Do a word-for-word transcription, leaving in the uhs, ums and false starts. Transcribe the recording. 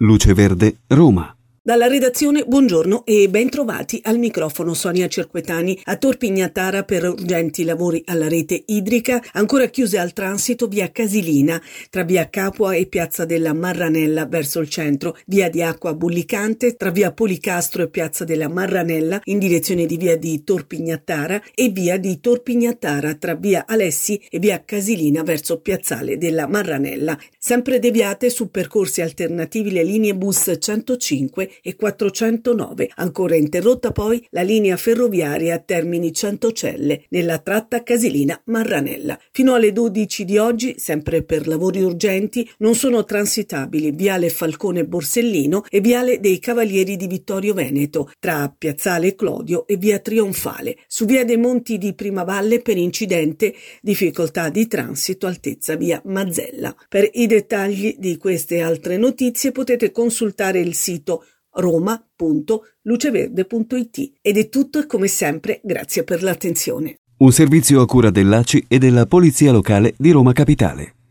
Luce Verde, Roma. Dalla redazione buongiorno e ben trovati al microfono Sonia Cerquetani. A Tor Pignatara per urgenti lavori alla rete idrica, ancora chiuse al transito via Casilina tra via Capua e piazza della Marranella verso il centro, via di Acqua Bullicante tra via Policastro e piazza della Marranella in direzione di via di Tor Pignatara e via di Tor Pignatara tra via Alessi e via Casilina verso piazzale della Marranella. Sempre deviate su percorsi alternativi le linee bus centocinque e quattrocentonove. Ancora interrotta poi la linea ferroviaria Termini Centocelle nella tratta Casilina-Marranella. Fino alle dodici di oggi, sempre per lavori urgenti, non sono transitabili viale Falcone Borsellino e viale dei Cavalieri di Vittorio Veneto tra piazzale Clodio e via Trionfale. Su via dei Monti di Primavalle per incidente difficoltà di transito altezza via Mazzella. Per i dettagli di queste altre notizie potete consultare il sito roma punto luceverde punto it. Ed è tutto e come sempre grazie per l'attenzione. Un servizio a cura dell'A C I e della Polizia Locale di Roma Capitale.